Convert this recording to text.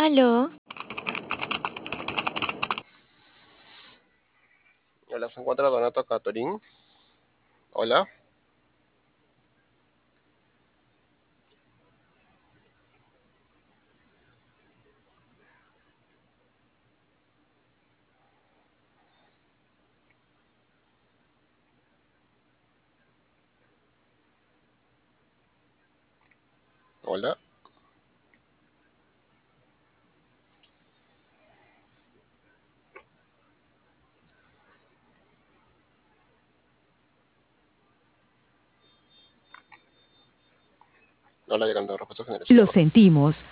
Aló, Hola, se encuentra Donato Catorín. Hola, hola. Hola, llegando a respuesta Lo general. sentimos,